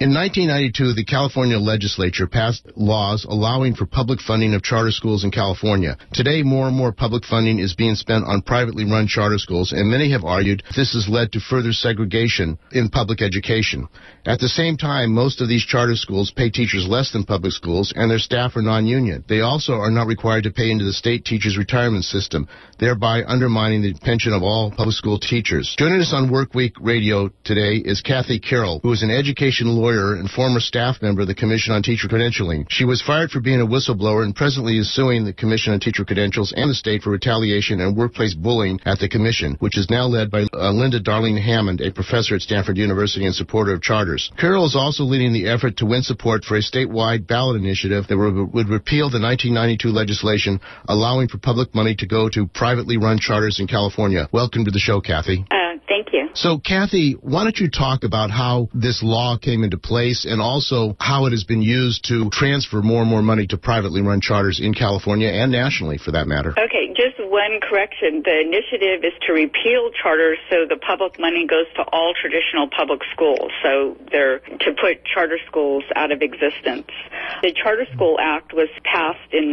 In 1992, the California legislature passed laws allowing for public funding of charter schools in California. Today, more and more public funding is being spent on privately run charter schools, and many have argued this has led to further segregation in public education. At the same time, most of these charter schools pay teachers less than public schools, and their staff are non-union. They also are not required to pay into the state teachers' retirement system, thereby undermining the pension of all public school teachers. Joining us on Workweek Radio today is Kathy Carroll, who is an education lawyer and former staff member of the Commission on Teacher Credentialing. She was fired for being a whistleblower and presently is suing the Commission on Teacher Credentials and the state for retaliation and workplace bullying at the Commission, which is now led by Linda Darling Hammond, a professor at Stanford University and supporter of charters. Carroll is also leading the effort to win support for a statewide ballot initiative that would repeal the 1992 legislation allowing for public money to go to privately run charters in California. Welcome to the show, Kathy. Thank you. So, Kathy, why don't you talk about how this law came into place and also how it has been used to transfer more and more money to privately run charters in California and nationally, for that matter? Okay, just one correction. The initiative is to repeal charters so the public money goes to all traditional public schools. So they're to put charter schools out of existence. The Charter School Act was passed in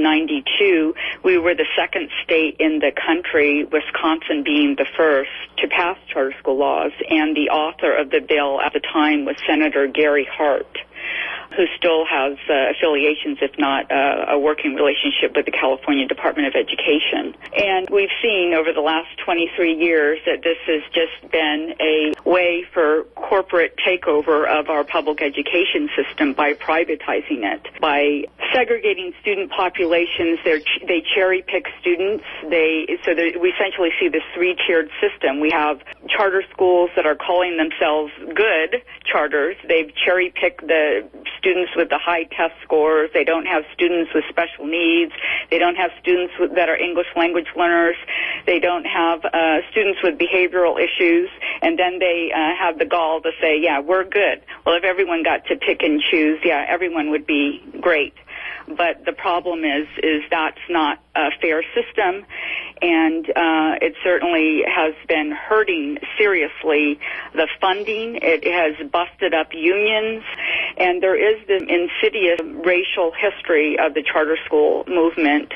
1992. We were the second state in the country, Wisconsin being the first, to pass charter school laws, and the author of the bill at the time was Senator Gary Hart, who still has affiliations, if not a working relationship with the California Department of Education. And we've seen over the last 23 years that this has just been a way for corporate takeover of our public education system by privatizing it, by segregating student populations. They cherry pick students. We essentially see this three-tiered system. We have charter schools that are calling themselves good charters. They've cherry picked the students with the high test scores. They don't have students with special needs. They don't have students that are English language learners. They don't have students with behavioral issues. And then they have the gall to say, yeah, we're good. Well, if everyone got to pick and choose, yeah, everyone would be great. But the problem is that's not a fair system, and it certainly has been hurting seriously the funding. It has busted up unions, and there is this insidious racial history of the charter school movement.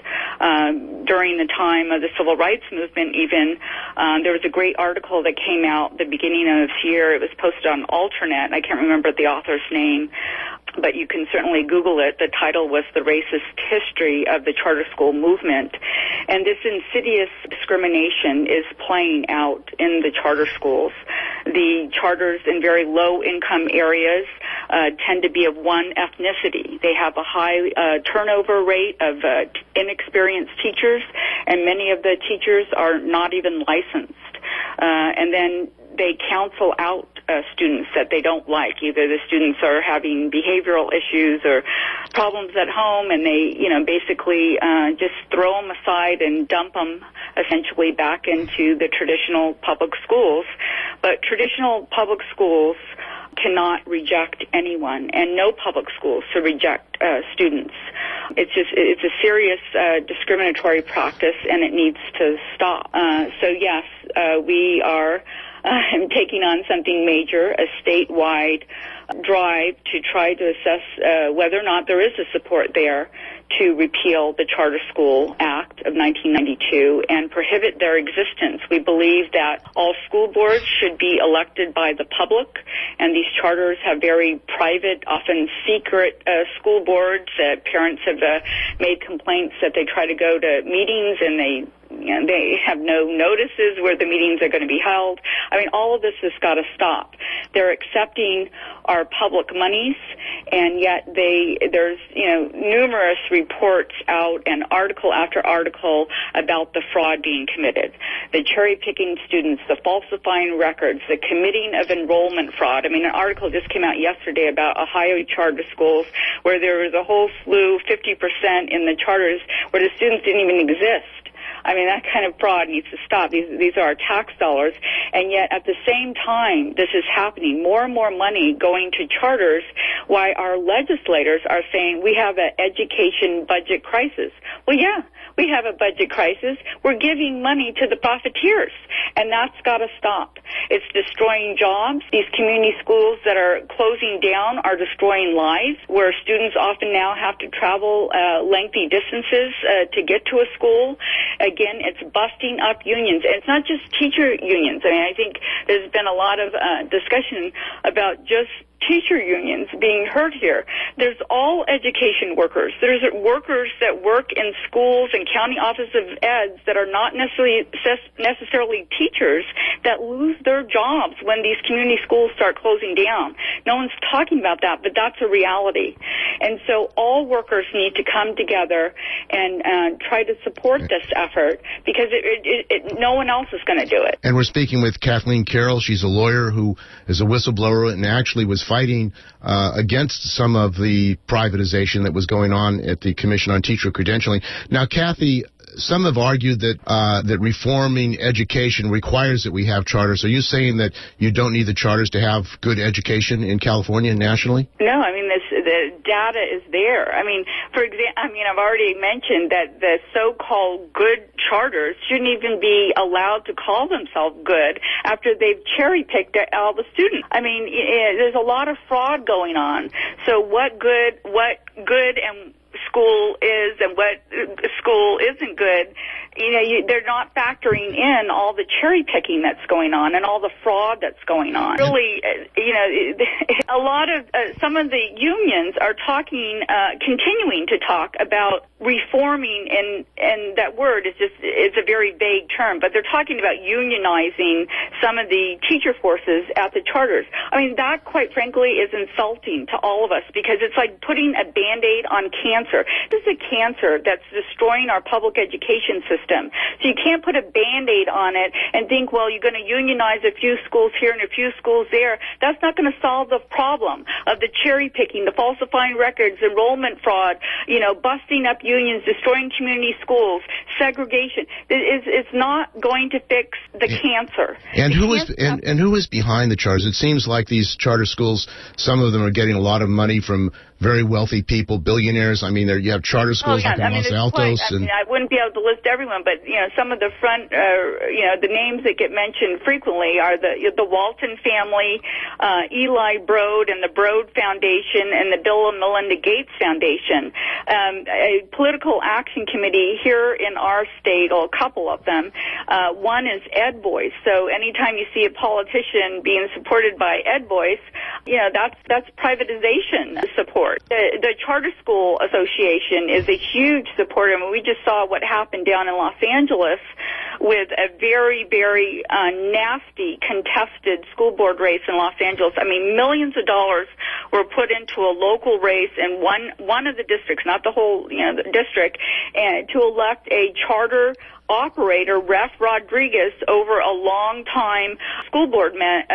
During the time of the civil rights movement, even, there was a great article that came out at the beginning of this year. It was posted on Alternet. I can't remember the author's name, but you can certainly Google it. The title was The Racist History of the Charter School Movement. And this insidious discrimination is playing out in the charter schools. The charters in very low-income areas tend to be of one ethnicity. They have a high turnover rate of inexperienced teachers, and many of the teachers are not even licensed. And then they counsel out students that they don't like. Either the students are having behavioral issues or problems at home, and they, basically just throw them aside and dump them essentially back into the traditional public schools. But traditional public schools cannot reject anyone, and no public schools to reject students. It's a serious discriminatory practice, and it needs to stop. So yes, we are taking on something major, a statewide drive to try to assess whether or not there is a support there to repeal the Charter School Act of 1992 and prohibit their existence. We believe that all school boards should be elected by the public, and these charters have very private, often secret school boards. Parents have made complaints that they try to go to meetings and they have no notices where the meetings are going to be held. I mean, all of this has got to stop. They're accepting our public monies, and yet there's numerous reports out and article after article about the fraud being committed, the cherry-picking students, the falsifying records, the committing of enrollment fraud. I mean, an article just came out yesterday about Ohio charter schools where there was a whole slew, 50% in the charters, where the students didn't even exist. I mean, that kind of fraud needs to stop. These are our tax dollars, and yet at the same time this is happening, more and more money going to charters, why our legislators are saying we have an education budget crisis. Well, yeah, we have a budget crisis. We're giving money to the profiteers, and that's got to stop. It's destroying jobs. These community schools that are closing down are destroying lives, where students often now have to travel lengthy distances to get to a school. Again, it's busting up unions. And it's not just teacher unions. I mean, I think there's been a lot of discussion about just teacher unions being hurt here. There's all education workers. There's workers that work in schools and county office of eds that are not necessarily teachers that lose their jobs when these community schools start closing down. No one's talking about that, but that's a reality. And so all workers need to come together and try to support this effort, because no one else is going to do it. And we're speaking with Kathleen Carroll. She's a lawyer who is a whistleblower and actually was fighting against some of the privatization that was going on at the Commission on Teacher Credentialing. Now, Kathy, some have argued that that reforming education requires that we have charters. Are you saying that you don't need the charters to have good education in California and nationally? No, I mean, the data is there. I mean, for example, I've already mentioned that the so-called good charters shouldn't even be allowed to call themselves good after they've cherry-picked all the students. I mean, there's a lot of fraud going on. So what good and school is and what school isn't good, they're not factoring in all the cherry picking that's going on and all the fraud that's going on. Really, a lot of some of the unions are continuing to talk about reforming, and that word is a very vague term, but they're talking about unionizing some of the teacher forces at the charters. I mean, that, quite frankly, is insulting to all of us, because it's like putting a Band-Aid on cancer. This is a cancer that's destroying our public education system. So you can't put a Band-Aid on it and think, well, you're going to unionize a few schools here and a few schools there. That's not going to solve the problem of the cherry picking, the falsifying records, enrollment fraud, busting up unions, destroying community schools, segregation. It's not going to fix the cancer. And who is behind the charters? It seems like these charter schools, some of them are getting a lot of money from very wealthy people, billionaires. I mean, you have charter schools like in Los Altos. I wouldn't be able to list everyone, but some of the the names that get mentioned frequently are the Walton family, Eli Broad and the Broad Foundation, and the Bill and Melinda Gates Foundation. A political action committee here in our state, or a couple of them. One is Ed Voice. So anytime you see a politician being supported by Ed Voice, that's privatization support. The Charter School Association is a huge supporter. I mean, we just saw what happened down in Los Angeles with a very, very nasty contested school board race in Los Angeles. I mean, millions of dollars were put into a local race in one of the districts, not the whole the district, and to elect a charter operator, Ref Rodriguez, over a long-time school board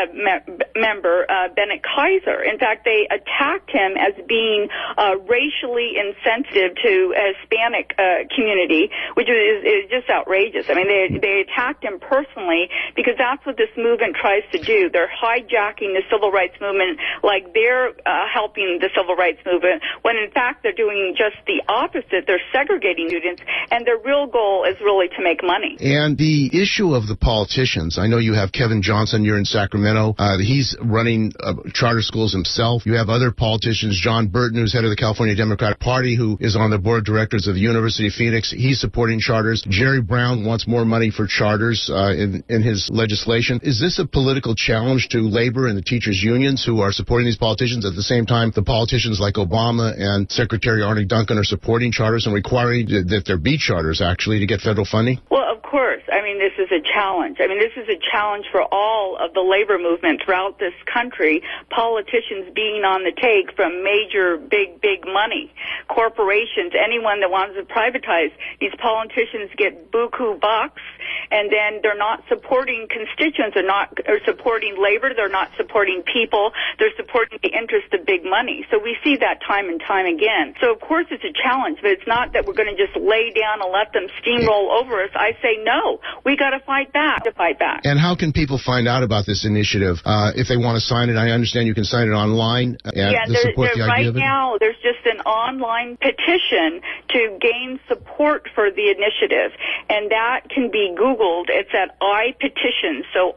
member, Bennett Kaiser. In fact, they attacked him as being racially insensitive to a Hispanic community, which is just outrageous. I mean, they attacked him personally, because that's what this movement tries to do. They're hijacking the civil rights movement like they're helping the civil rights movement, when in fact they're doing just the opposite. They're segregating students, and their real goal is really to make money. And the issue of the politicians, I know you have Kevin Johnson, you're in Sacramento. He's running charter schools himself. You have other politicians, John Burton, who's head of the California Democratic Party, who is on the board of directors of the University of Phoenix. He's supporting charters. Jerry Brown wants more money for charters in his legislation. Is this a political challenge to labor and the teachers' unions who are supporting these politicians? At the same time, the politicians like Obama and Secretary Arne Duncan are supporting charters and requiring that there be charters, actually, to get federal funding? Well, of course. I mean, this is a challenge. I mean, this is a challenge for all of the labor movement throughout this country. Politicians being on the take from major, big money. Corporations, anyone that wants to privatize, these politicians get buku bucks, and then they're not supporting constituents, they're not supporting labor, they're not supporting people, they're supporting the interest of big money. So we see that time and time again. So of course it's a challenge, but it's not that we're going to just lay down and let them steamroll over us. I say no, we got to fight back. And how can people find out about this initiative if they want to sign it? I understand you can sign it online. Right now there's just an online petition to gain support for the initiative, and that can be Googled. It's at iPetitions, so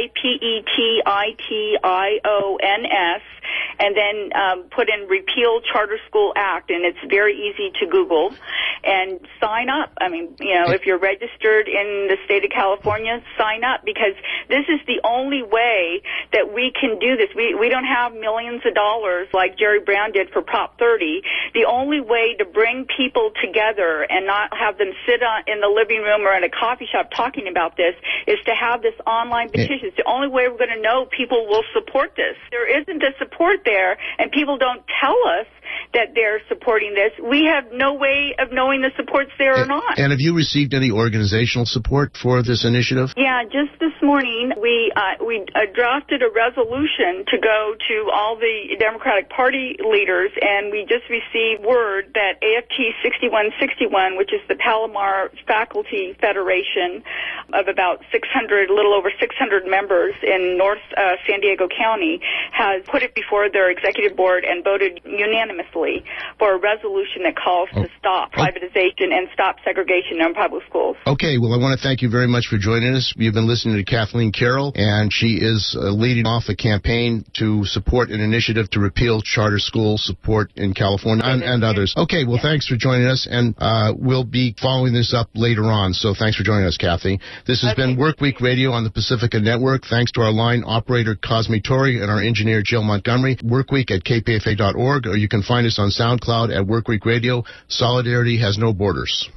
iPetitions, and then put in Repeal Charter School Act, and it's very easy to Google, and sign up. I mean, if you're registered in the state of California, sign up, because this is the only way that we can do this. We don't have millions of dollars like Jerry Brown did for Prop 30. The only way to bring people together and not have them sit in the living room or in a coffee shop talking about this is to have this online petition. It's the only way we're going to know people will support this. There isn't a support there, and people don't tell us that they're supporting this. We have no way of knowing the support's there or not. And have you received any organizational support for this initiative? Yeah, just this morning we drafted a resolution to go to all the Democratic Party leaders, and we just received word that AFT 6161, which is the Palomar Faculty Federation of about 600, a little over 600 members in North San Diego County, has put it before their executive board and voted unanimously for a resolution that calls to stop privatization and stop segregation in public schools. Okay, well, I want to thank you very much for joining us. You've been listening to Kathleen Carroll, and she is leading off a campaign to support an initiative to repeal charter school support in California and others. Okay, well, thanks for joining us, and we'll be following this up later on, so thanks for joining us, Kathy. This has been Workweek Radio on the Pacifica Network. Thanks to our line operator, Cosme Torrey, and our engineer, Jill Montgomery. Workweek at kpfa.org, or you can find us on SoundCloud at Workweek Radio. Solidarity has no borders.